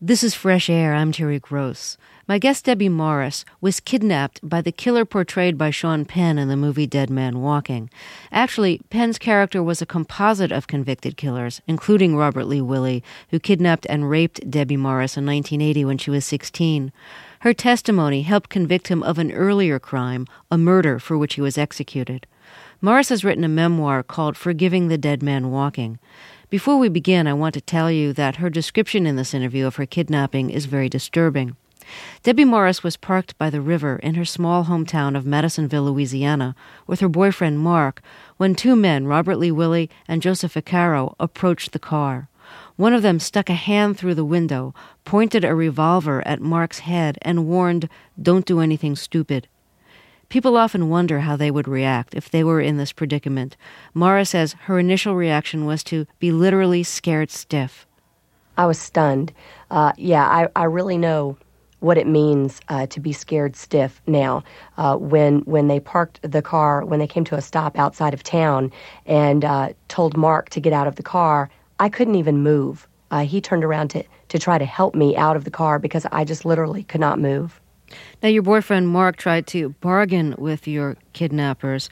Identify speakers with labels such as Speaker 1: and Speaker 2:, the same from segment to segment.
Speaker 1: This is Fresh Air. I'm Terry Gross. My guest, Debbie Morris, was kidnapped by the killer portrayed by Sean Penn in the movie Dead Man Walking. Actually, Penn's character was a composite of convicted killers, including Robert Lee Willie, who kidnapped and raped Debbie Morris in 1980 when she was 16. Her testimony helped convict him of an earlier crime, a murder for which he was executed. Morris has written a memoir called Forgiving the Dead Man Walking. Before we begin, I want to tell you that her description in this interview of her kidnapping is very disturbing. Debbie Morris was parked by the river in her small hometown of Madisonville, Louisiana, with her boyfriend Mark, when two men, Robert Lee Willie and Joseph Vaccaro, approached the car. One of them stuck a hand through the window, pointed a revolver at Mark's head, and warned, "Don't do anything stupid." People often wonder how they would react if they were in this predicament. Morris says her initial reaction was to be literally scared stiff.
Speaker 2: I was stunned. I really know what it means to be scared stiff now. When they parked the car, when they came to a stop outside of town and told Mark to get out of the car, I couldn't even move. He turned around to try to help me out of the car because I just literally could not move.
Speaker 1: Now, your boyfriend Mark tried to bargain with your kidnappers.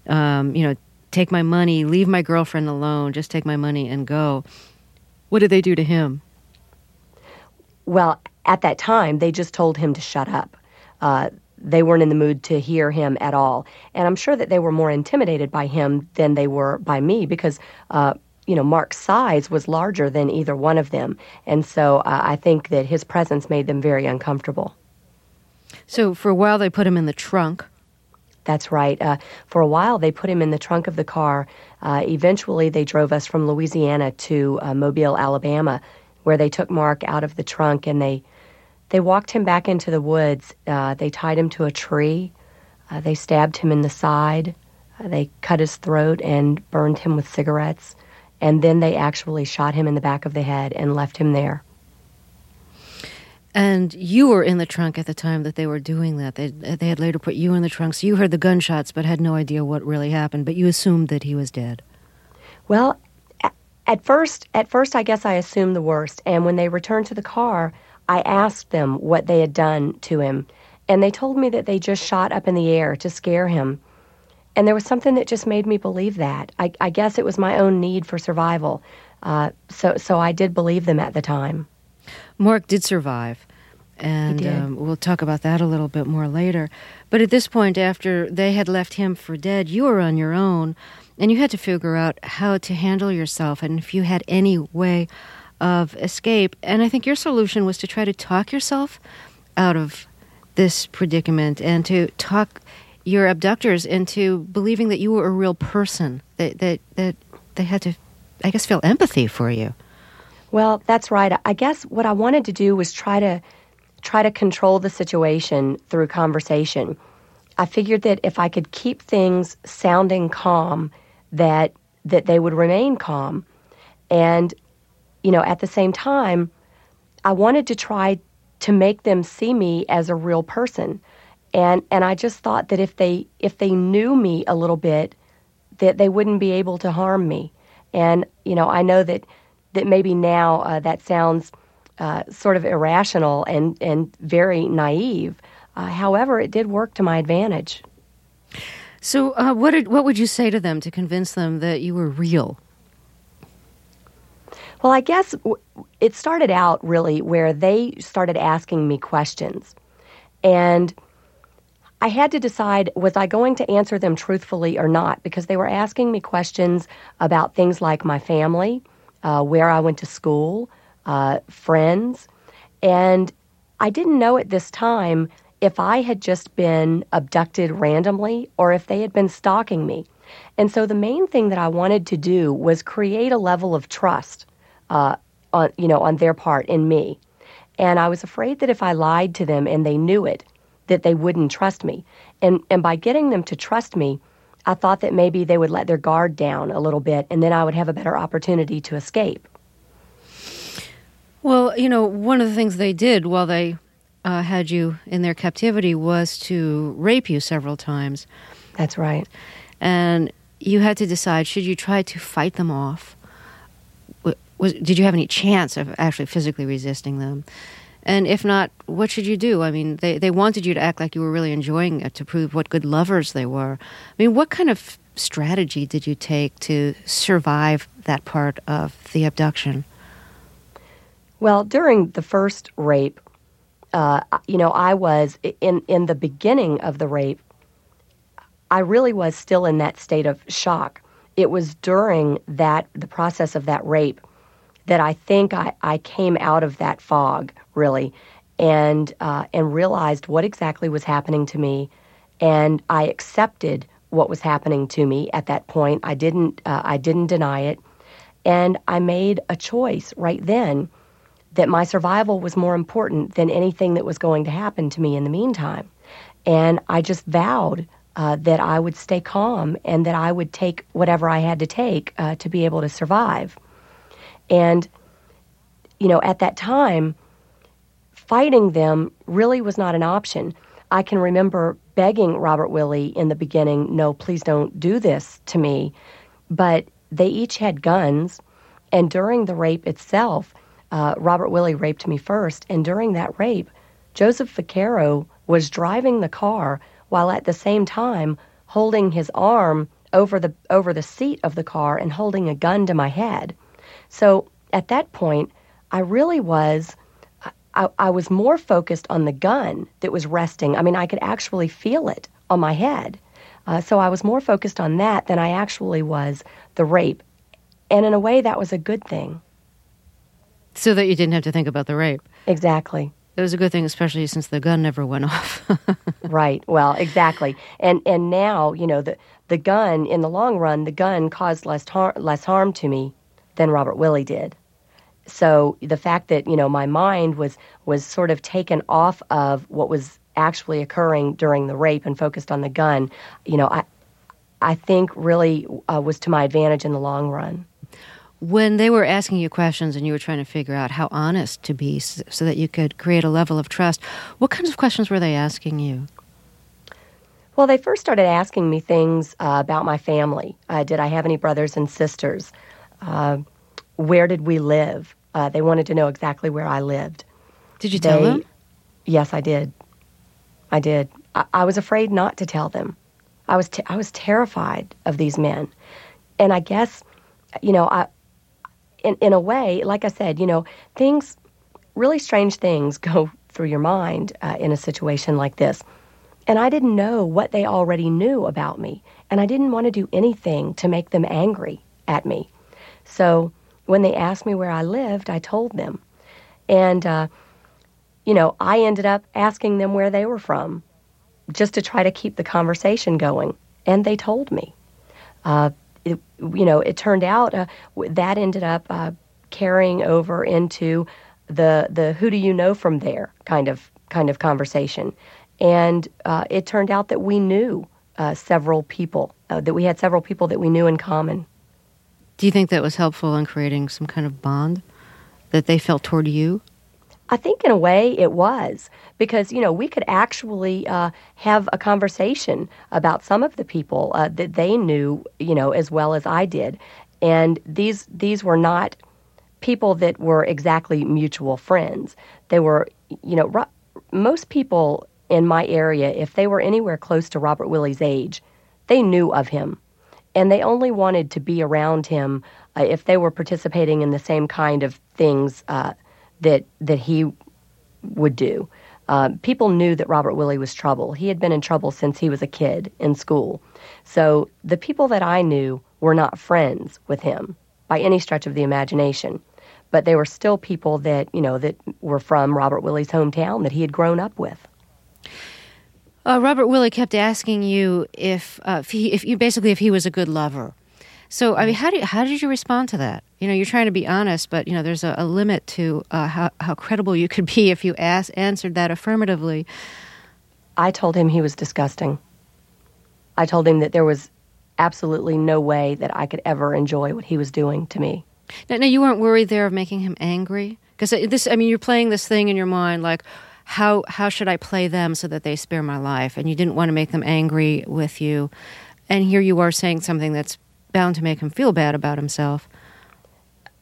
Speaker 1: Take my money, leave my girlfriend alone, just take my money and go. What did they do to him?
Speaker 2: Well, at that time, they just told him to shut up. They weren't in the mood to hear him at all. And I'm sure that they were more intimidated by him than they were by me because, Mark's size was larger than either one of them. And so I think that his presence made them very uncomfortable.
Speaker 1: So for a while, they put him in the trunk.
Speaker 2: That's right. For a while, they put him in the trunk of the car. Eventually, they drove us from Louisiana to Mobile, Alabama, where they took Mark out of the trunk and they walked him back into the woods. They tied him to a tree. They stabbed him in the side. They cut his throat and burned him with cigarettes. And then they actually shot him in the back of the head and left him there.
Speaker 1: And you were in the trunk at the time that they were doing that. They had later put you in the trunk, so you heard the gunshots but had no idea what really happened, but you assumed that he was dead.
Speaker 2: Well, at first, I guess I assumed the worst. And when they returned to the car, I asked them what they had done to him. And they told me that they just shot up in the air to scare him. And there was something that just made me believe that. I guess it was my own need for survival. So I did believe them at the time.
Speaker 1: Mark did survive. And we'll talk about that a little bit more later. But at this point, after they had left him for dead, you were on your own. And you had to figure out how to handle yourself and if you had any way of escape. And I think your solution was to try to talk yourself out of this predicament and to talk your abductors into believing that you were a real person, that they had to, I guess, feel empathy for you.
Speaker 2: Well, that's right. I guess what I wanted to do was try to control the situation through conversation. I figured that if I could keep things sounding calm, that they would remain calm. And, at the same time, I wanted to try to make them see me as a real person. And I just thought that if they knew me a little bit, that they wouldn't be able to harm me. And, I know that maybe now that sounds sort of irrational and very naive. However, it did work to my advantage.
Speaker 1: So what would you say to them to convince them that you were real?
Speaker 2: Well, I guess it started out really where they started asking me questions. And I had to decide, was I going to answer them truthfully or not? Because they were asking me questions about things like my family, where I went to school, friends. And I didn't know at this time if I had just been abducted randomly or if they had been stalking me. And so the main thing that I wanted to do was create a level of trust on their part in me. And I was afraid that if I lied to them and they knew it, that they wouldn't trust me. And by getting them to trust me, I thought that maybe they would let their guard down a little bit and then I would have a better opportunity to escape.
Speaker 1: Well, one of the things they did while they had you in their captivity was to rape you several times.
Speaker 2: That's right.
Speaker 1: And you had to decide, should you try to fight them off did you have any chance of actually physically resisting them? And if not, what should you do? I mean, they wanted you to act like you were really enjoying it to prove what good lovers they were. I mean, what kind of strategy did you take to survive that part of the abduction?
Speaker 2: Well, during the first rape, I was in the beginning of the rape. I really was still in that state of shock. It was during the process of that rape that I think I came out of that fog, really, and realized what exactly was happening to me, and I accepted what was happening to me at that point. I didn't deny it, and I made a choice right then that my survival was more important than anything that was going to happen to me in the meantime, and I just vowed that I would stay calm and that I would take whatever I had to take to be able to survive. And, at that time, fighting them really was not an option. I can remember begging Robert Willie in the beginning, no, please don't do this to me. But they each had guns, and during the rape itself, Robert Willie raped me first, and during that rape, Joseph Vaquero was driving the car while at the same time holding his arm over the seat of the car and holding a gun to my head. So at that point, I really was, I was more focused on the gun that was resting. I mean, I could actually feel it on my head. So I was more focused on that than I actually was the rape. And in a way, that was a good thing.
Speaker 1: So that you didn't have to think about the rape.
Speaker 2: Exactly.
Speaker 1: It was a good thing, especially since the gun never went off.
Speaker 2: Right. Well, exactly. And now, the gun, in the long run, the gun caused less harm to me than Robert Willie did. So the fact that, my mind was sort of taken off of what was actually occurring during the rape and focused on the gun, I think really was to my advantage in the long run.
Speaker 1: When they were asking you questions and you were trying to figure out how honest to be so that you could create a level of trust, what kinds of questions were they asking you?
Speaker 2: Well, they first started asking me things about my family. Did I have any brothers and sisters? Where did we live? They wanted to know exactly where I lived.
Speaker 1: Did you tell them?
Speaker 2: Yes, I did. I did. I was afraid not to tell them. I was terrified of these men. And I guess, in a way, like I said, really strange things go through your mind in a situation like this. And I didn't know what they already knew about me. And I didn't want to do anything to make them angry at me. So when they asked me where I lived, I told them. And, I ended up asking them where they were from just to try to keep the conversation going. And they told me. It turned out that ended up carrying over into the who do you know from there kind of conversation. And it turned out that we knew several people, that we had several people that we knew in common.
Speaker 1: Do you think that was helpful in creating some kind of bond that they felt toward you?
Speaker 2: I think in a way it was, because, we could actually have a conversation about some of the people that they knew, as well as I did. And these were not people that were exactly mutual friends. They were, most people in my area, if they were anywhere close to Robert Willie's age, they knew of him. And they only wanted to be around him if they were participating in the same kind of things that he would do. People knew that Robert Willie was trouble. He had been in trouble since he was a kid in school. So the people that I knew were not friends with him by any stretch of the imagination. But they were still people that, that were from Robert Willie's hometown that he had grown up with.
Speaker 1: Robert Willie kept asking you if he was a good lover. So, I mean, how did you respond to that? You're trying to be honest, but, there's a limit to how credible you could be if you answered that affirmatively.
Speaker 2: I told him he was disgusting. I told him that there was absolutely no way that I could ever enjoy what he was doing to me.
Speaker 1: Now, you weren't worried there of making him angry? Because you're playing this thing in your mind, like, how should I play them so that they spare my life? And you didn't want to make them angry with you. And here you are saying something that's bound to make him feel bad about himself.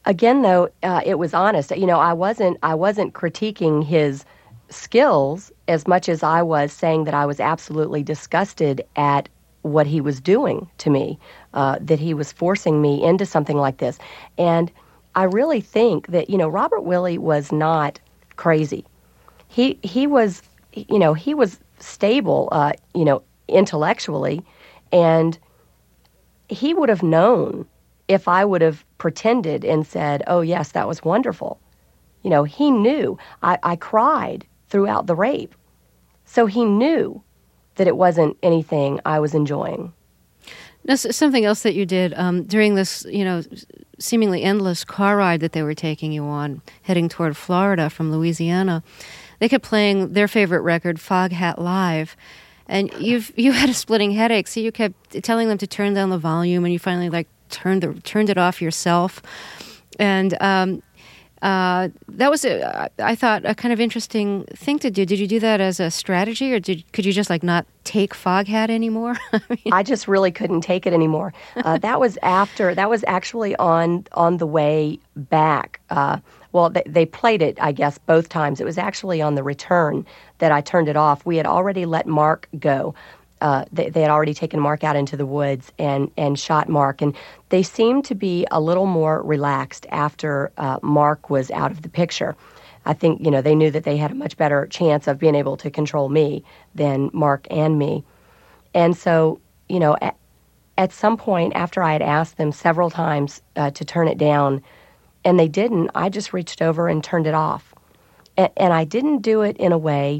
Speaker 2: Again, though, it was honest. I wasn't critiquing his skills as much as I was saying that I was absolutely disgusted at what he was doing to me, that he was forcing me into something like this. And I really think that, Robert Willie was not crazy. He was, he was stable, intellectually, and he would have known if I would have pretended and said, "Oh, yes, that was wonderful." He knew. I cried throughout the rape. So he knew that it wasn't anything I was enjoying.
Speaker 1: Now, something else that you did during this, seemingly endless car ride that they were taking you on, heading toward Florida from Louisiana, they kept playing their favorite record, Foghat Live, and you had a splitting headache, so you kept telling them to turn down the volume, and you finally turned it off yourself, and that was, I thought, a kind of interesting thing to do. Did you do that as a strategy, or could you just not take Foghat anymore?
Speaker 2: I just really couldn't take it anymore. That was actually on the way back. Well, they played it, I guess, both times. It was actually on the return that I turned it off. We had already let Mark go. They had already taken Mark out into the woods and shot Mark. And they seemed to be a little more relaxed after Mark was out of the picture. I think, they knew that they had a much better chance of being able to control me than Mark and me. And so, at some point after I had asked them several times to turn it down, and they didn't, I just reached over and turned it off. And I didn't do it in a way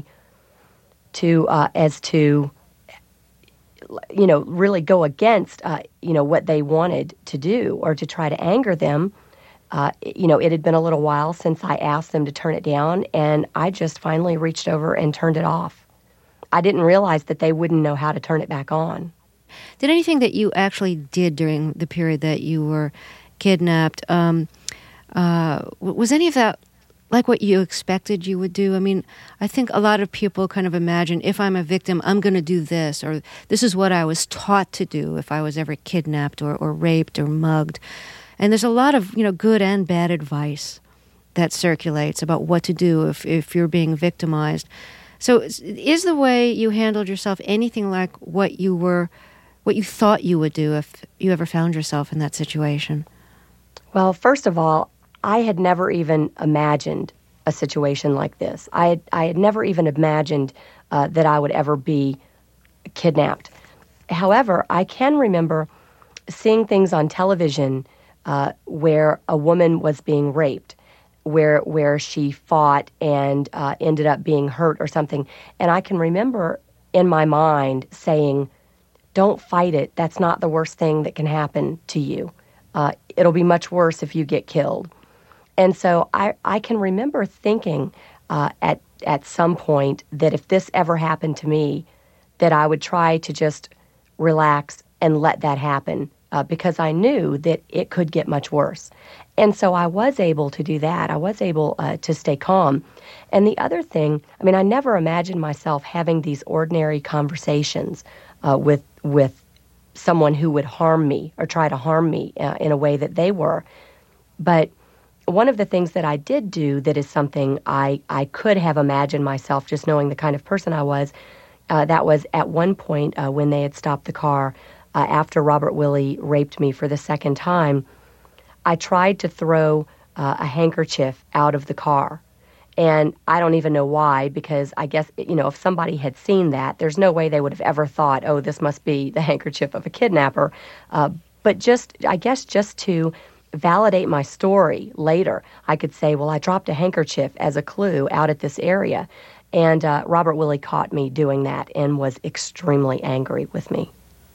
Speaker 2: as to really go against, what they wanted to do or to try to anger them. It had been a little while since I asked them to turn it down, and I just finally reached over and turned it off. I didn't realize that they wouldn't know how to turn it back on.
Speaker 1: Did anything that you actually did during the period that you were kidnapped, was any of that like what you expected you would do? I mean, I think a lot of people kind of imagine, if I'm a victim, I'm going to do this, or this is what I was taught to do if I was ever kidnapped or raped or mugged. And there's a lot of, good and bad advice that circulates about what to do if you're being victimized. So is the way you handled yourself anything like what you thought you would do if you ever found yourself in that situation?
Speaker 2: Well, first of all, I had never even imagined a situation like this. I had never even imagined that I would ever be kidnapped. However, I can remember seeing things on television where a woman was being raped, where she fought and ended up being hurt or something. And I can remember in my mind saying, "Don't fight it. That's not the worst thing that can happen to you. It'll be much worse if you get killed." And so I can remember thinking at some point that if this ever happened to me, that I would try to just relax and let that happen because I knew that it could get much worse. And so I was able to do that. I was able to stay calm. And the other thing, I never imagined myself having these ordinary conversations with someone who would harm me or try to harm me in a way that they were. But one of the things that I did do that is something I could have imagined myself just knowing the kind of person I was, that was at one point when they had stopped the car after Robert Willie raped me for the second time, I tried to throw a handkerchief out of the car. And I don't even know why, because I guess, if somebody had seen that, there's no way they would have ever thought, oh, this must be the handkerchief of a kidnapper. But just to validate my story later, I could say, well, I dropped a handkerchief as a clue out at this area. And Robert Willie caught me doing that and was extremely angry with me.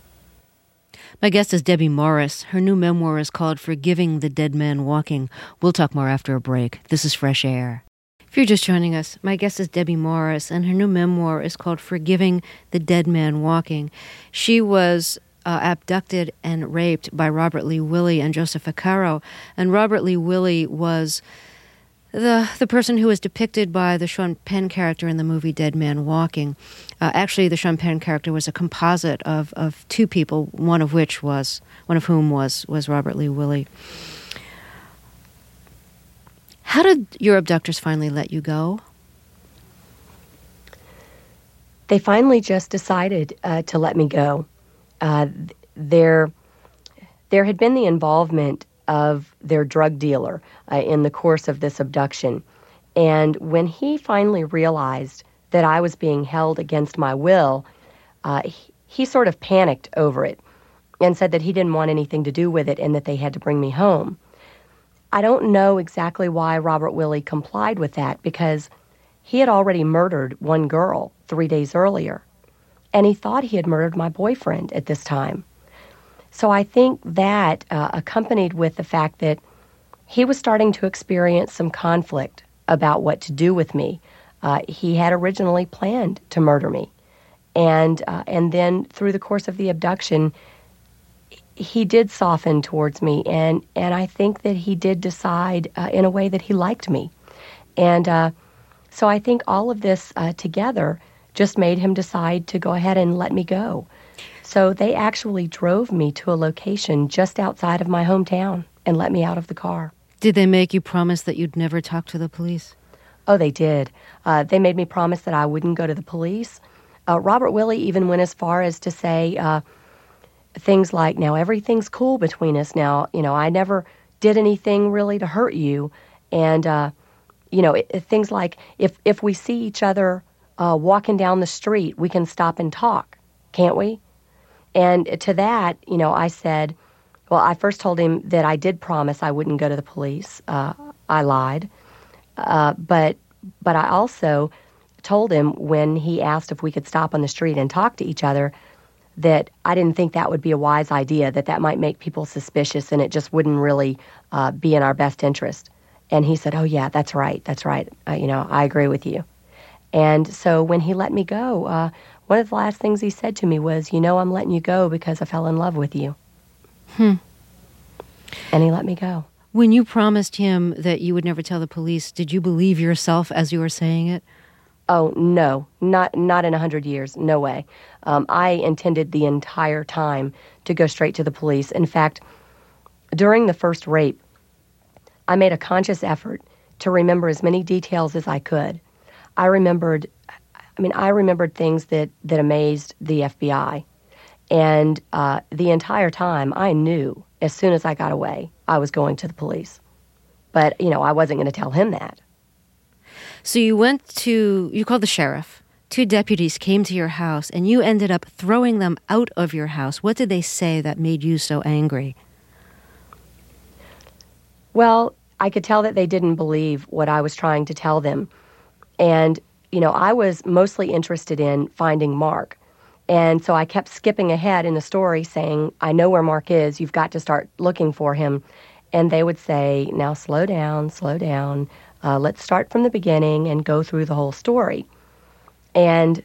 Speaker 1: My guest is Debbie Morris. Her new memoir is called Forgiving the Dead Man Walking. We'll talk more after a break. This is Fresh Air. If you're just joining us, my guest is Debbie Morris, and her new memoir is called Forgiving the Dead Man Walking. She was abducted and raped by Robert Lee Willie and Joseph Vaccaro, and Robert Lee Willie was the person who was depicted by the Sean Penn character in the movie Dead Man Walking. Actually, the Sean Penn character was a composite of two people, one of whom was Robert Lee Willie. How did your abductors finally let you go?
Speaker 2: They finally just decided to let me go. There had been the involvement of their drug dealer in the course of this abduction. And when he finally realized that I was being held against my will, he sort of panicked over it and said that he didn't want anything to do with it and that they had to bring me home. I don't know exactly why Robert Willie complied with that, because he had already murdered one girl 3 days earlier, and he thought he had murdered my boyfriend at this time. So I think that, accompanied with the fact that he was starting to experience some conflict about what to do with me. He had originally planned to murder me. And then through the course of the abduction, he did soften towards me, and I think that he did decide in a way that he liked me. And so I think all of this together just made him decide to go ahead and let me go. So they actually drove me to a location just outside of my hometown and let me out of the car.
Speaker 1: Did they make you promise that you'd never talk to the police?
Speaker 2: Oh, they did. They made me promise that I wouldn't go to the police. Robert Willie even went as far as to say things like, now everything's cool between us now. I never did anything really to hurt you. And, things like, if we see each other walking down the street, we can stop and talk, can't we? And to that, I said, well, I first told him that I did promise I wouldn't go to the police. I lied. But I also told him when he asked if we could stop on the street and talk to each other that I didn't think that would be a wise idea, that might make people suspicious and it just wouldn't really be in our best interest. And he said, oh, yeah, that's right. I agree with you. And so when he let me go, one of the last things he said to me was, I'm letting you go because I fell in love with you. And he let me go.
Speaker 1: When you promised him that you would never tell the police, did you believe yourself as you were saying it?
Speaker 2: Oh, no, not in 100 years. No way. I intended the entire time to go straight to the police. In fact, during the first rape, I made a conscious effort to remember as many details as I could. I remembered things that amazed the FBI. And the entire time, I knew as soon as I got away, I was going to the police. But, I wasn't going to tell him that.
Speaker 1: So you called the sheriff. 2 deputies came to your house, and you ended up throwing them out of your house. What did they say that made you so angry? Well,
Speaker 2: I could tell that they didn't believe what I was trying to tell them. And, I was mostly interested in finding Mark. And so I kept skipping ahead in the story saying, I know where Mark is. You've got to start looking for him. And they would say, now slow down. Let's start from the beginning and go through the whole story. And,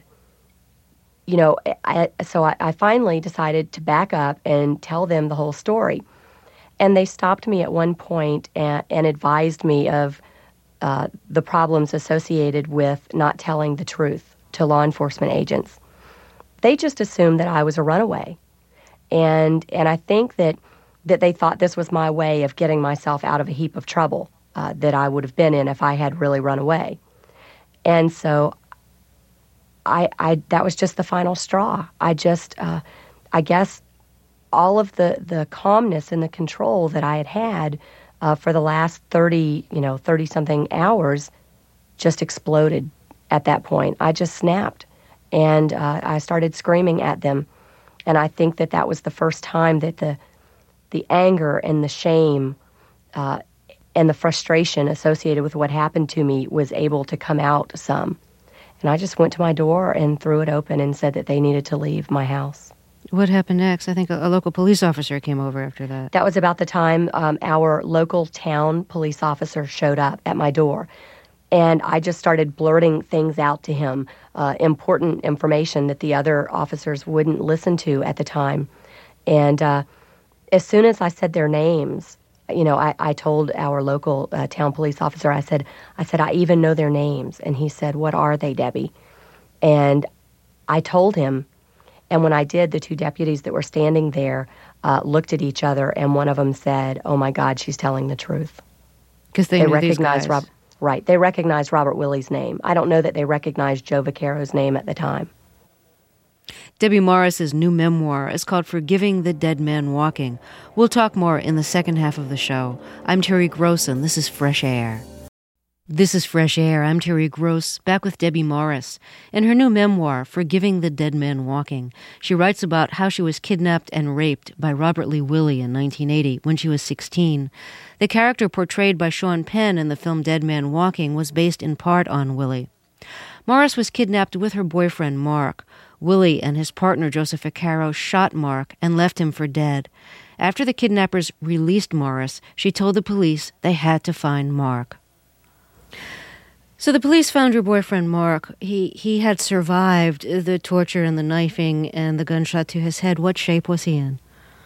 Speaker 2: I finally decided to back up and tell them the whole story. And they stopped me at one point and advised me of the problems associated with not telling the truth to law enforcement agents. They just assumed that I was a runaway. And I think that they thought this was my way of getting myself out of a heap of trouble that I would have been in if I had really run away. And so I that was just the final straw. I guess all of the calmness and the control that I had for the last 30-something hours just exploded at that point. I just snapped, and I started screaming at them. And I think that was the first time that the anger and the shame and the frustration associated with what happened to me was able to come out some. And I just went to my door and threw it open and said that they needed to leave my house.
Speaker 1: What happened next? I think a local police officer came over after that.
Speaker 2: That was about the time our local town police officer showed up at my door. And I just started blurting things out to him, important information that the other officers wouldn't listen to at the time. And as soon as I said their names, I told our local town police officer, I said, I even know their names. And he said, what are they, Debbie? And I told him. And when I did, the 2 deputies that were standing there looked at each other, and one of them said, oh, my God, she's telling the truth.
Speaker 1: Because they knew these guys.
Speaker 2: Right. They recognized Robert Willie's name. I don't know that they recognized Joe Vaccaro's name at the time.
Speaker 1: Debbie Morris's new memoir is called Forgiving the Dead Man Walking. We'll talk more in the second half of the show. I'm Terry Gross, and this is Fresh Air. This is Fresh Air. I'm Terry Gross, back with Debbie Morris. In her new memoir, Forgiving the Dead Man Walking, she writes about how she was kidnapped and raped by Robert Lee Willie in 1980 when she was 16. The character portrayed by Sean Penn in the film Dead Man Walking was based in part on Willie. Morris was kidnapped with her boyfriend, Mark. Willie and his partner, Joseph Vaccaro, shot Mark and left him for dead. After the kidnappers released Morris, she told the police they had to find Mark. So the police found your boyfriend, Mark. He had survived the torture and the knifing and the gunshot to his head. What shape was he in?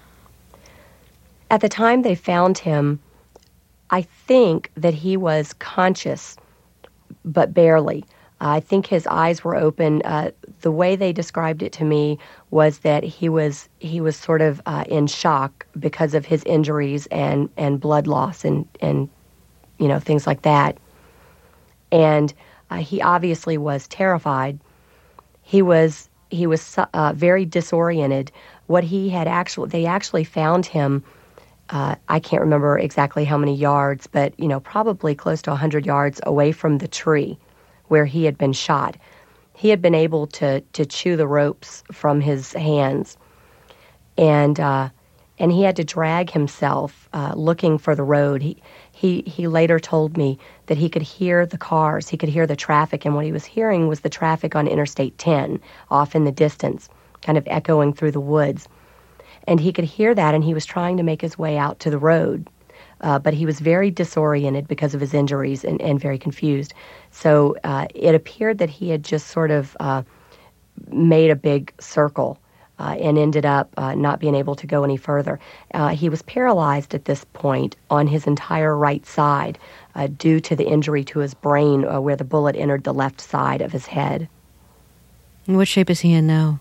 Speaker 2: At the time they found him, I think that he was conscious, but barely. I think his eyes were open. The way they described it to me was that he was sort of in shock because of his injuries and blood loss and things like that. And he obviously was terrified. He was very disoriented. They actually found him. I can't remember exactly how many yards, but probably close to 100 yards away from the tree where he had been shot. He had been able to chew the ropes from his hands, and he had to drag himself looking for the road. He later told me that he could hear the cars, he could hear the traffic, and what he was hearing was the traffic on Interstate 10 off in the distance, kind of echoing through the woods. And he could hear that, and he was trying to make his way out to the road. But he was very disoriented because of his injuries and very confused. So it appeared that he had just sort of made a big circle and ended up not being able to go any further. He was paralyzed at this point on his entire right side due to the injury to his brain where the bullet entered the left side of his head.
Speaker 1: And what shape is he in now?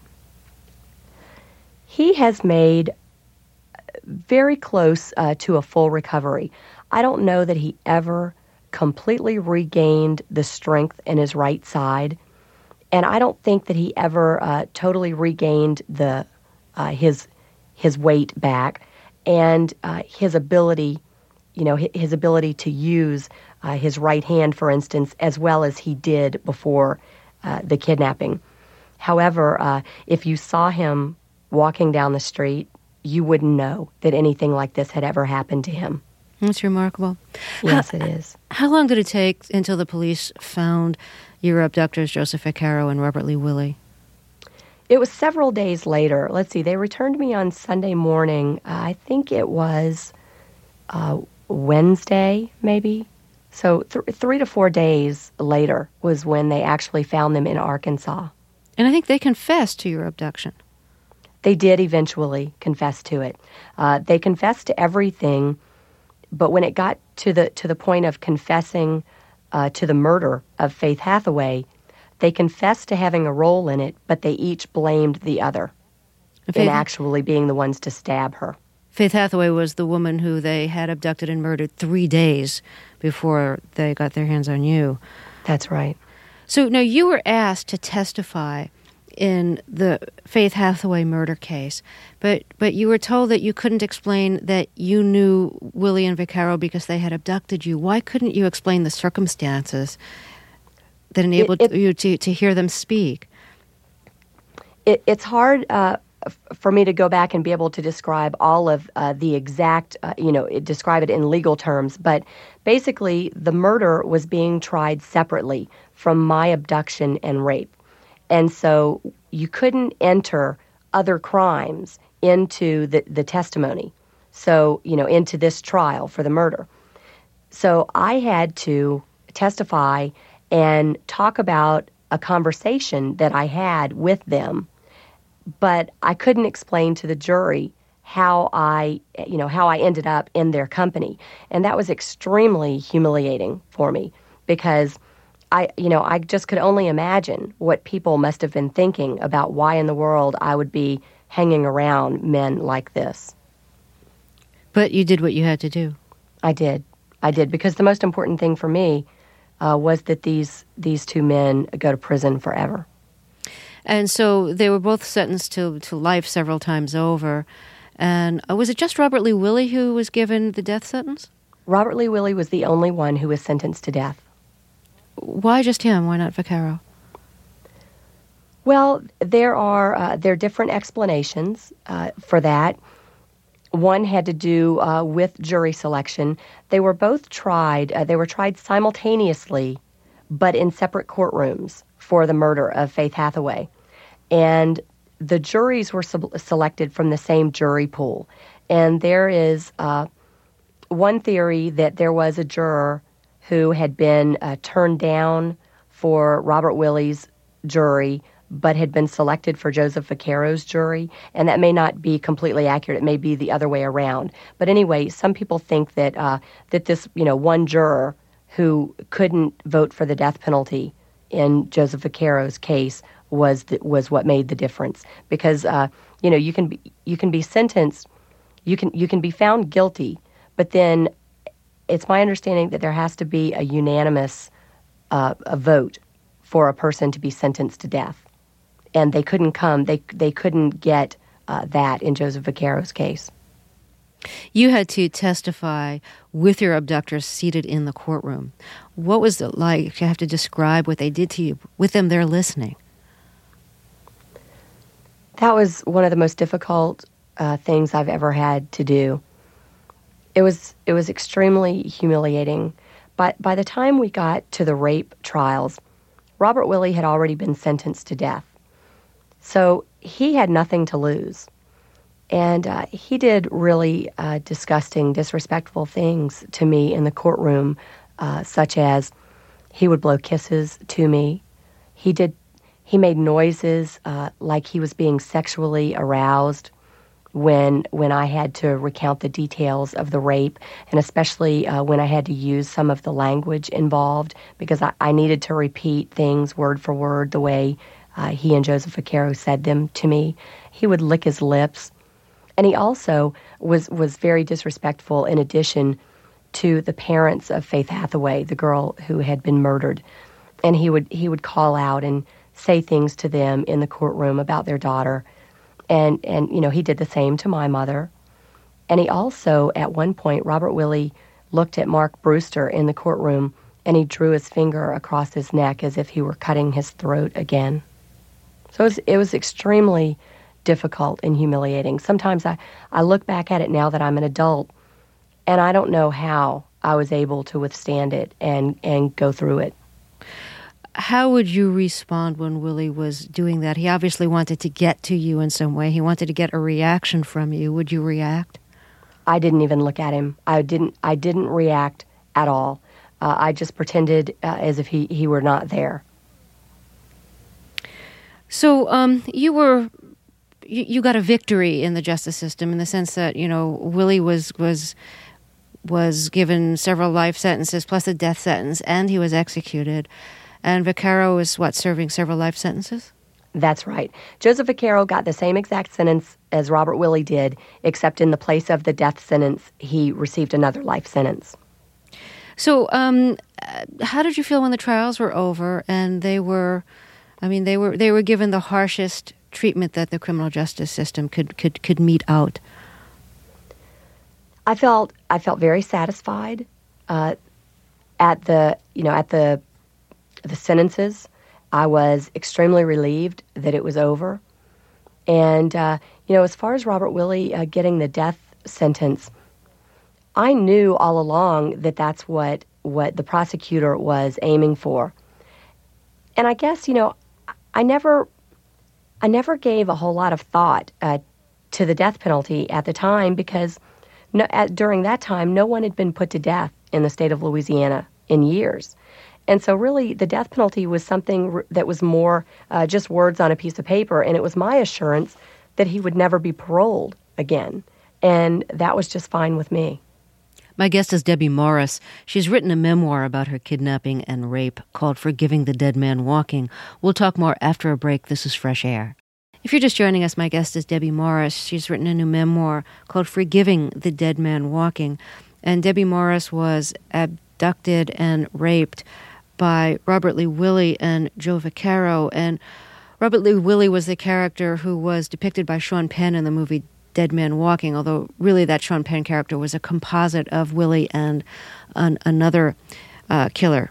Speaker 2: He has made very close to a full recovery. I don't know that he ever completely regained the strength in his right side, and I don't think that he ever totally regained his weight back and his ability, his ability to use his right hand, for instance, as well as he did before the kidnapping. However, if you saw him walking down the street, you wouldn't know that anything like this had ever happened to him.
Speaker 1: That's remarkable.
Speaker 2: Yes, it is.
Speaker 1: How long did it take until the police found your abductors, Joseph Vaccaro and Robert Lee Willie?
Speaker 2: It was several days later. Let's see, they returned me on Sunday morning. I think it was Wednesday, maybe. So 3 to 4 days later was when they actually found them in Arkansas.
Speaker 1: And I think they confessed to your abduction.
Speaker 2: They did eventually confess to it. They confessed to everything, but when it got to the point of confessing to the murder of Faith Hathaway, they confessed to having a role in it, but they each blamed the other in actually being the ones to stab her.
Speaker 1: Faith Hathaway was the woman who they had abducted and murdered 3 days before they got their hands on you.
Speaker 2: That's right.
Speaker 1: So now you were asked to testify in the Faith Hathaway murder case, but you were told that you couldn't explain that you knew Willie and Vaccaro because they had abducted you. Why couldn't you explain the circumstances that enabled you to hear them speak?
Speaker 2: It's hard for me to go back and be able to describe all of the exact, describe it in legal terms, but basically the murder was being tried separately from my abduction and rape. And so you couldn't enter other crimes into the testimony, so, into this trial for the murder. So I had to testify and talk about a conversation that I had with them, but I couldn't explain to the jury how I ended up in their company. And that was extremely humiliating for me because I just could only imagine what people must have been thinking about why in the world I would be hanging around men like this.
Speaker 1: But you did what you had to do.
Speaker 2: I did. I did, because the most important thing for me was that these two men go to prison forever.
Speaker 1: And so they were both sentenced to life several times over. And was it just Robert Lee Willie who was given the death sentence?
Speaker 2: Robert Lee Willie was the only one who was sentenced to death.
Speaker 1: Why just him? Why not Vaccaro?
Speaker 2: Well, there are different explanations for that. One had to do with jury selection. They were both tried. They were tried simultaneously, but in separate courtrooms for the murder of Faith Hathaway. And the juries were selected from the same jury pool. And there is one theory that there was a juror who had been turned down for Robert Willie's jury, but had been selected for Joseph Vaccaro's jury. And that may not be completely accurate. It may be the other way around. But anyway, some people think that that this, one juror who couldn't vote for the death penalty in Joseph Vaccaro's case was what made the difference. Because you can be sentenced, you can be found guilty, but then it's my understanding that there has to be a unanimous a vote for a person to be sentenced to death, and they couldn't get that in Joseph Vaccaro's case.
Speaker 1: You had to testify with your abductors seated in the courtroom. What was it like? You have to describe what they did to you with them there listening.
Speaker 2: That was one of the most difficult things I've ever had to do. It was extremely humiliating. But by the time we got to the rape trials, Robert Willie had already been sentenced to death. So he had nothing to lose. And he did really disgusting, disrespectful things to me in the courtroom, such as he would blow kisses to me. He made noises like he was being sexually aroused when I had to recount the details of the rape, and especially when I had to use some of the language involved, because I needed to repeat things word for word the way he and Joseph Vaccaro said them to me. He would lick his lips. And he also was very disrespectful in addition to the parents of Faith Hathaway, the girl who had been murdered. And he would call out and say things to them in the courtroom about their daughter. And he did the same to my mother. And he also, at one point, Robert Willie looked at Mark Brewster in the courtroom, and he drew his finger across his neck as if he were cutting his throat again. So it was extremely difficult and humiliating. Sometimes I look back at it now that I'm an adult, and I don't know how I was able to withstand it and go through it.
Speaker 1: How would you respond when Willie was doing that? He obviously wanted to get to you in some way. He wanted to get a reaction from you. Would you react?
Speaker 2: I didn't even look at him. I didn't react at all. I just pretended as if he were not there.
Speaker 1: So you got a victory in the justice system in the sense that, Willie was given several life sentences plus a death sentence, and he was executed. And Vaccaro was, serving several life sentences?
Speaker 2: That's right. Joseph Vaccaro got the same exact sentence as Robert Willie did, except in the place of the death sentence, he received another life sentence. So
Speaker 1: how did you feel when the trials were over and they were given the harshest treatment that the criminal justice system could mete out?
Speaker 2: I felt very satisfied at the sentences. I was extremely relieved that it was over. And, as far as Robert Willie getting the death sentence, I knew all along that that's what the prosecutor was aiming for. And I guess, I never gave a whole lot of thought to the death penalty at the time because during that time, no one had been put to death in the state of Louisiana in years. And so really the death penalty was something that was more just words on a piece of paper, and it was my assurance that he would never be paroled again. And that was just fine with me.
Speaker 1: My guest is Debbie Morris. She's written a memoir about her kidnapping and rape called Forgiving the Dead Man Walking. We'll talk more after a break. This is Fresh Air. If you're just joining us, my guest is Debbie Morris. She's written a new memoir called Forgiving the Dead Man Walking. and Debbie Morris was abducted and raped by Robert Lee Willie and Joe Vaccaro. And Robert Lee Willie was the character who was depicted by Sean Penn in the movie Dead Man Walking, although really that Sean Penn character was a composite of Willie and another killer.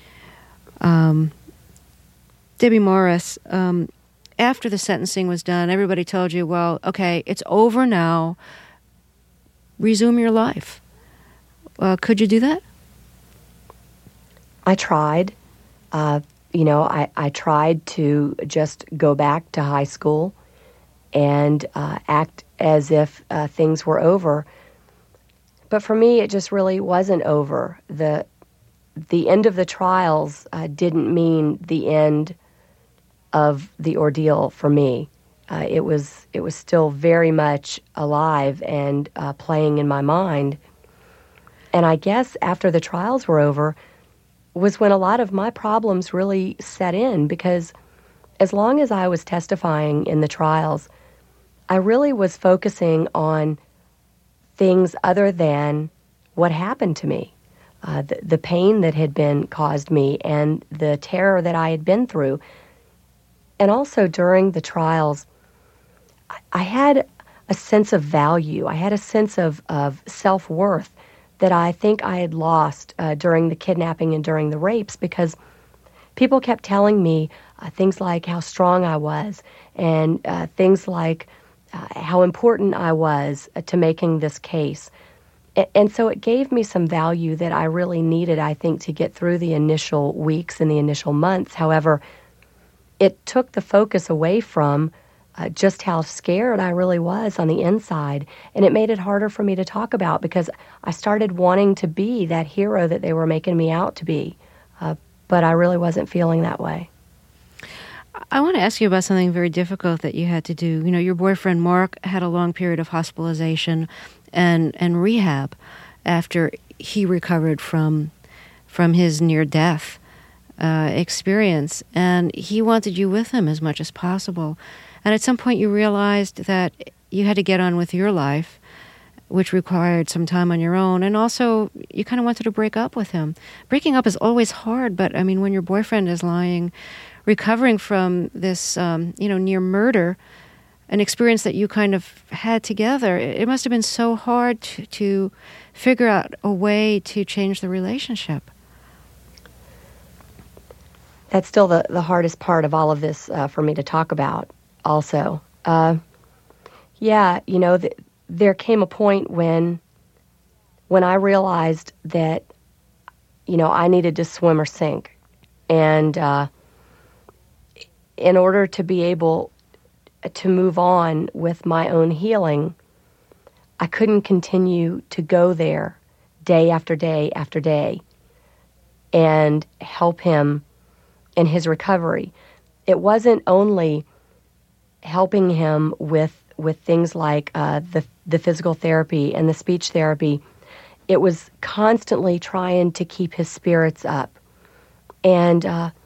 Speaker 1: Debbie Morris, after the sentencing was done, everybody told you, well, okay, it's over now. Resume your life. Could you do that?
Speaker 2: I tried. I tried to just go back to high school and act as if things were over. But for me, it just really wasn't over. The end of the trials didn't mean the end of the ordeal for me. It was still very much alive and playing in my mind. And I guess after the trials were over was when a lot of my problems really set in, because as long as I was testifying in the trials, I really was focusing on things other than what happened to me, the pain that had been caused me and the terror that I had been through. And also during the trials, I had a sense of value. I had a sense of self-worth that I think I had lost during the kidnapping and during the rapes, because people kept telling me things like how strong I was and things like how important I was to making this case. And so it gave me some value that I really needed, I think, to get through the initial weeks and the initial months. However, it took the focus away from just how scared I really was on the inside, and it made it harder for me to talk about, because I started wanting to be that hero that they were making me out to be, but I really wasn't feeling that way.
Speaker 1: I want to ask you about something very difficult that you had to do. You know, your boyfriend Mark had a long period of hospitalization and rehab after he recovered from his near-death experience, and he wanted you with him as much as possible. And at some point you realized that you had to get on with your life, which required some time on your own, and also you kind of wanted to break up with him. Breaking up is always hard, but I mean, when your boyfriend is recovering from this, near murder, an experience that you kind of had together, it must have been so hard to figure out a way to change the relationship.
Speaker 2: That's still the hardest part of all of this for me to talk about also. There came a point when I realized that, I needed to swim or sink. And in order to be able to move on with my own healing, I couldn't continue to go there day after day after day and help him in his recovery. It wasn't only helping him with things like the physical therapy and the speech therapy. It was constantly trying to keep his spirits up. And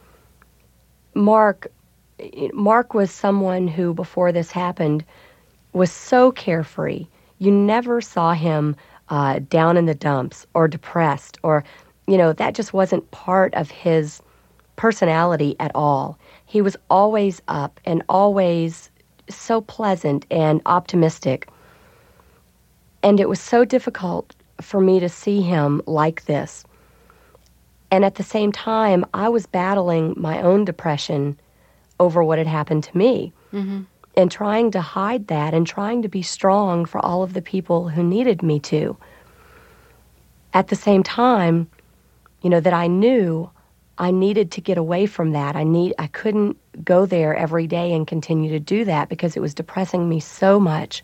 Speaker 2: Mark was someone who, before this happened, was so carefree. You never saw him down in the dumps or depressed, or, that just wasn't part of his personality at all. He was always up and always so pleasant and optimistic. And it was so difficult for me to see him like this. And at the same time, I was battling my own depression over what had happened to me, and trying to hide that and trying to be strong for all of the people who needed me to. At the same time, that I knew I needed to get away from that. I couldn't go there every day and continue to do that because it was depressing me so much.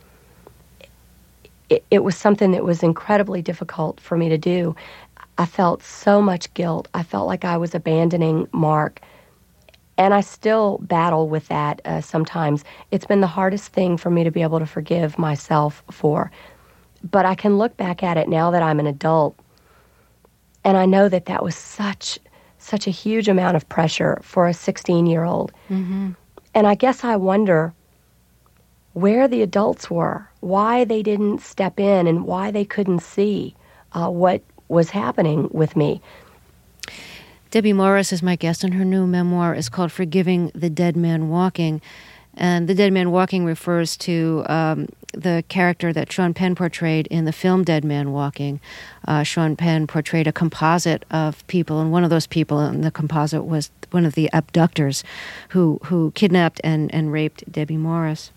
Speaker 2: It was something that was incredibly difficult for me to do. I felt so much guilt. I felt like I was abandoning Mark. And I still battle with that sometimes. It's been the hardest thing for me to be able to forgive myself for. But I can look back at it now that I'm an adult, and I know that was such a huge amount of pressure for a 16-year-old. And I guess I wonder where the adults were, why they didn't step in, and why they couldn't see what was happening with me.
Speaker 1: Debbie Morris is my guest, and her new memoir is called Forgiving the Dead Man Walking. And The Dead Man Walking refers to the character that Sean Penn portrayed in the film Dead Man Walking. Sean Penn portrayed a composite of people, and one of those people in the composite was one of the abductors who kidnapped and raped Debbie Morris.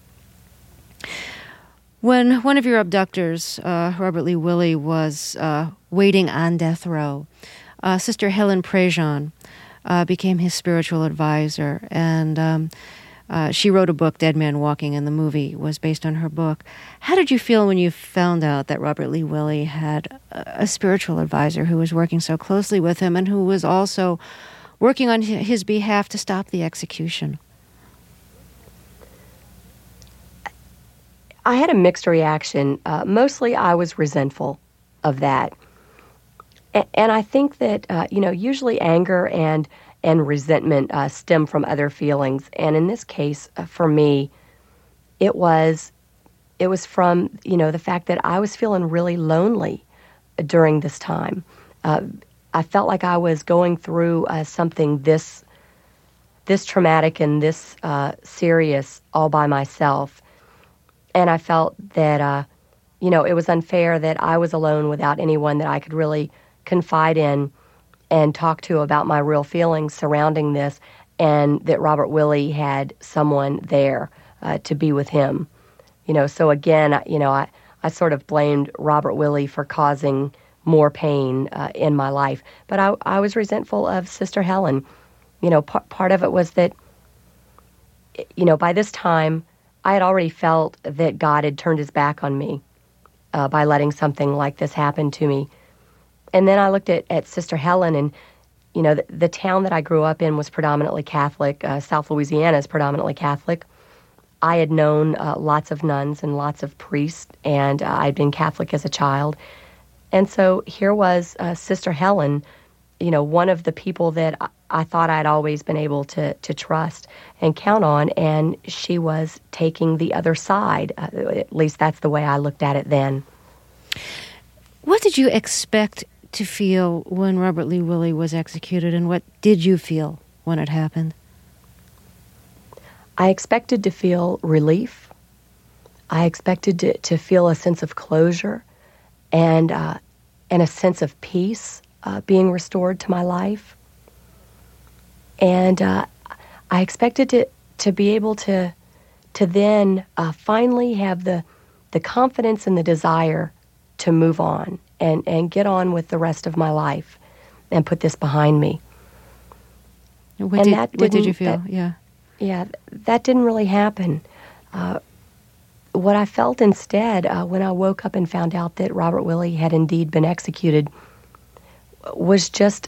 Speaker 1: When one of your abductors, Robert Lee Willie, was waiting on death row, Sister Helen Prejean became his spiritual advisor, and she wrote a book, Dead Man Walking, and the movie was based on her book. How did you feel when you found out that Robert Lee Willie had a spiritual advisor who was working so closely with him and who was also working on his behalf to stop the execution?
Speaker 2: I had a mixed reaction. Mostly I was resentful of that. And I think that, usually anger and resentment stem from other feelings. And in this case, for me, it was from, the fact that I was feeling really lonely during this time. I felt like I was going through something this traumatic and this serious all by myself. And I felt that, it was unfair that I was alone without anyone that I could really confide in and talk to about my real feelings surrounding this, and that Robert Willie had someone there to be with him. So again, I sort of blamed Robert Willie for causing more pain in my life. But I was resentful of Sister Helen. Part of it was that, by this time, I had already felt that God had turned his back on me by letting something like this happen to me. And then I looked at Sister Helen, and, the town that I grew up in was predominantly Catholic. South Louisiana is predominantly Catholic. I had known lots of nuns and lots of priests, and I'd been Catholic as a child. And so here was Sister Helen, one of the people that I thought I'd always been able to trust and count on, and she was taking the other side. At least that's the way I looked at it then.
Speaker 1: What did you expect to feel when Robert Lee Willie was executed, and what did you feel when it happened?
Speaker 2: I expected to feel relief. I expected to feel a sense of closure and a sense of peace being restored to my life. And I expected to be able to then finally have the confidence and the desire to move on and get on with the rest of my life and put this behind me.
Speaker 1: What did you feel?
Speaker 2: That didn't really happen. What I felt instead when I woke up and found out that Robert Willie had indeed been executed was just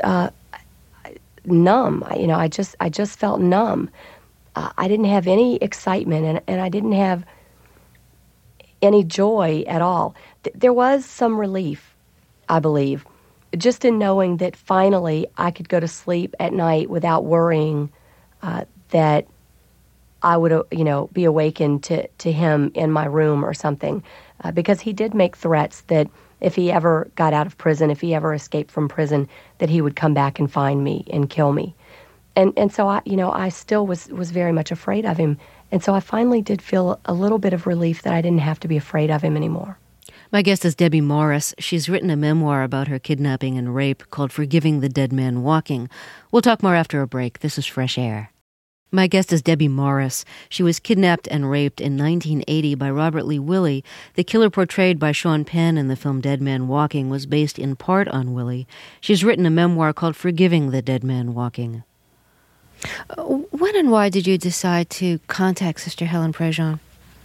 Speaker 2: numb. I just felt numb. I didn't have any excitement, and I didn't have any joy at all. There was some relief, I believe, just in knowing that finally I could go to sleep at night without worrying that I would, be awakened to him in my room or something, because he did make threats that if he ever got out of prison, if he ever escaped from prison, that he would come back and find me and kill me. And so I still was very much afraid of him. And so I finally did feel a little bit of relief that I didn't have to be afraid of him anymore.
Speaker 1: My guest is Debbie Morris. She's written a memoir about her kidnapping and rape called Forgiving the Dead Man Walking. We'll talk more after a break. This is Fresh Air. My guest is Debbie Morris. She was kidnapped and raped in 1980 by Robert Lee Willie. The killer portrayed by Sean Penn in the film Dead Man Walking was based in part on Willie. She's written a memoir called Forgiving the Dead Man Walking. When and why did you decide to contact Sister Helen Prejean?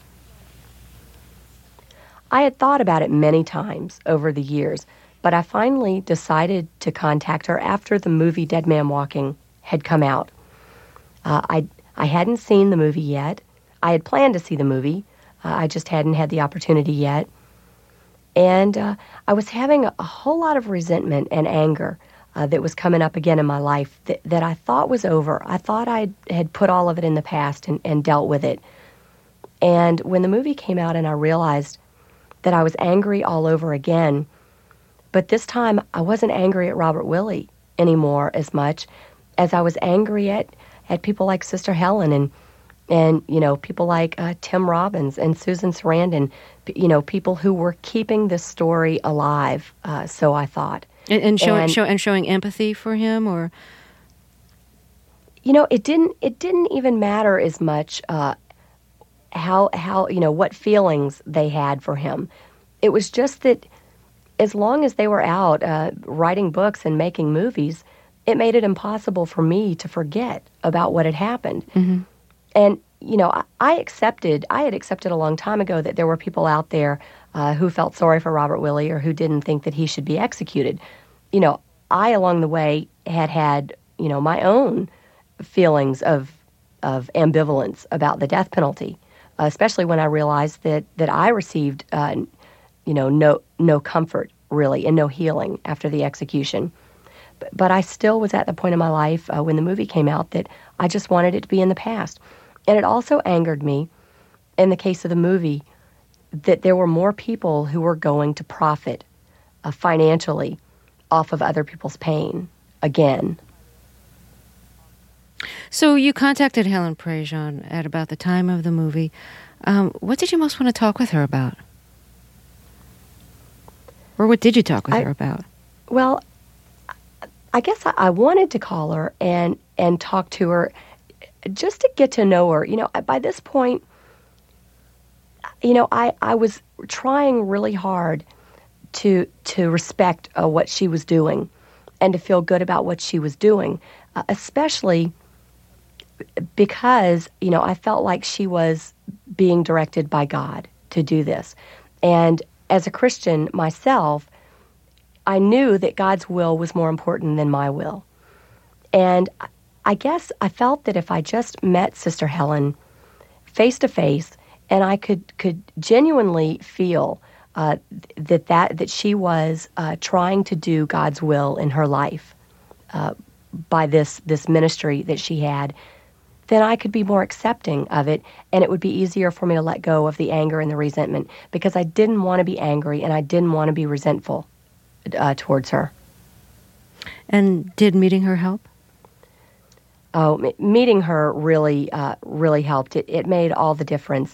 Speaker 2: I had thought about it many times over the years, but I finally decided to contact her after the movie Dead Man Walking had come out. I hadn't seen the movie yet. I had planned to see the movie. I just hadn't had the opportunity yet. And I was having a whole lot of resentment and anger that was coming up again in my life that I thought was over. I thought I had put all of it in the past and dealt with it. And when the movie came out and I realized that I was angry all over again, But this time, I wasn't angry at Robert Willie anymore as much as I was angry at people like Sister Helen and people like Tim Robbins and Susan Sarandon, people who were keeping this story alive. So I thought,
Speaker 1: and showing empathy for him, or
Speaker 2: it didn't even matter as much how what feelings they had for him. It was just that as long as they were out writing books and making movies, it made it impossible for me to forget about what had happened.
Speaker 1: Mm-hmm.
Speaker 2: And I had accepted a long time ago that there were people out there who felt sorry for Robert Willie or who didn't think that he should be executed. I along the way had my own feelings of ambivalence about the death penalty, especially when I realized that I received no comfort really and no healing after the execution. But I still was at the point in my life when the movie came out that I just wanted it to be in the past. And it also angered me, in the case of the movie, that there were more people who were going to profit financially off of other people's pain again.
Speaker 1: So you contacted Helen Prejean at about the time of the movie. What did you most want to talk with her about? Or what did you talk with her about?
Speaker 2: Well, I guess I wanted to call her and talk to her just to get to know her. By this point, I was trying really hard to respect what she was doing and to feel good about what she was doing, especially because, I felt like she was being directed by God to do this. And as a Christian myself, I knew that God's will was more important than my will. And I guess I felt that if I just met Sister Helen face to face and I could genuinely feel that she was trying to do God's will in her life by this ministry that she had, then I could be more accepting of it, and it would be easier for me to let go of the anger and the resentment, because I didn't want to be angry and I didn't want to be resentful towards her.
Speaker 1: And did meeting her help?
Speaker 2: Oh, meeting her really helped. It made all the difference.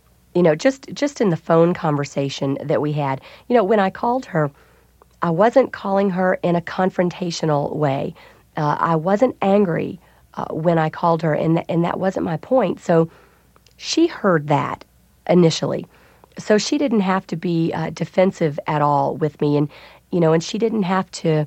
Speaker 2: Just in the phone conversation that we had. When I called her, I wasn't calling her in a confrontational way. I wasn't angry when I called her, and that wasn't my point. So she heard that initially. So she didn't have to be defensive at all with me, and she didn't have to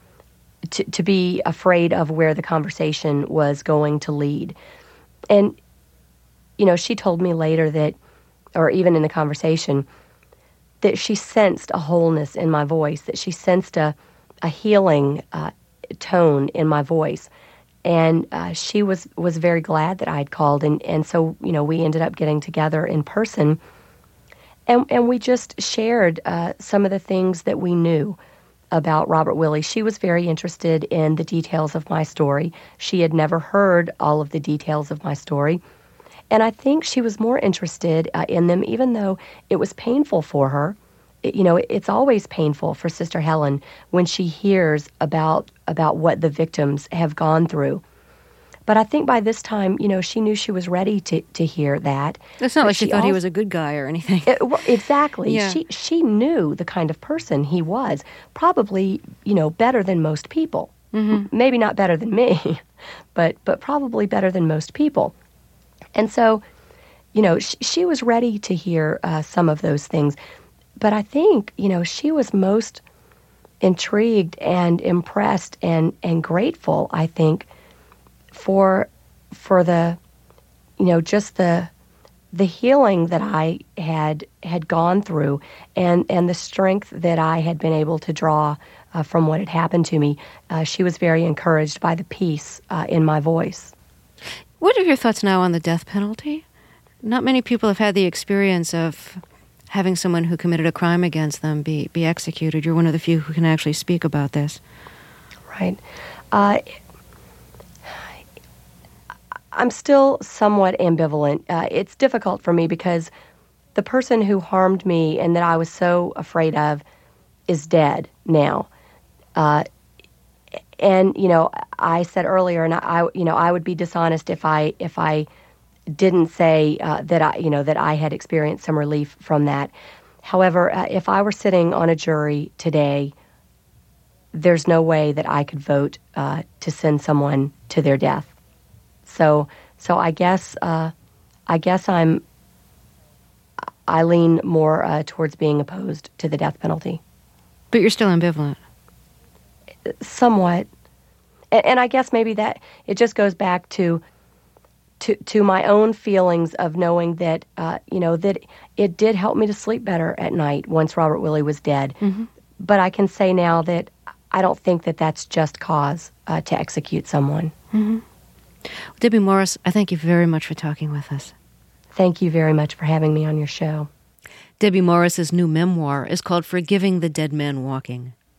Speaker 2: be afraid of where the conversation was going to lead. And, she told me later that, or even in the conversation, that she sensed a wholeness in my voice, that she sensed a healing tone in my voice. And she was very glad that I had called. And so, we ended up getting together in person. And we just shared some of the things that we knew about Robert Willie. She was very interested in the details of my story. She had never heard all of the details of my story. And I think she was more interested in them, even though it was painful for her. It's always painful for Sister Helen when she hears about what the victims have gone through. But I think by this time, she knew she was ready to hear that.
Speaker 1: It's not like she thought he was a good guy or anything.
Speaker 2: Exactly.
Speaker 1: Yeah.
Speaker 2: She knew the kind of person he was, probably, better than most people.
Speaker 1: Mm-hmm.
Speaker 2: Maybe not better than me, but probably better than most people. And so, she was ready to hear some of those things. But I think, she was most intrigued and impressed and grateful, I think, for the, just the healing that I had gone through and the strength that I had been able to draw from what had happened to me. She was very encouraged by the peace in my voice.
Speaker 1: What are your thoughts now on the death penalty? Not many people have had the experience of having someone who committed a crime against them be executed. You're one of the few who can actually speak about this.
Speaker 2: Right. I'm still somewhat ambivalent. It's difficult for me because the person who harmed me and that I was so afraid of is dead now. And I said earlier, and I would be dishonest if I didn't say that I had experienced some relief from that. However, if I were sitting on a jury today, there's no way that I could vote to send someone to their death. So I guess I lean more towards being opposed to the death penalty.
Speaker 1: But you're still ambivalent.
Speaker 2: Somewhat. And I guess maybe that it just goes back to my own feelings of knowing that, that it did help me to sleep better at night once Robert Willie was dead.
Speaker 1: Mm-hmm.
Speaker 2: But I can say now that I don't think that that's just cause to execute someone.
Speaker 1: Mm-hmm. Well, Debbie Morris, I thank you very much for talking with us.
Speaker 2: Thank you very much for having me on your show.
Speaker 1: Debbie Morris's new memoir is called Forgiving the Dead Man Walking.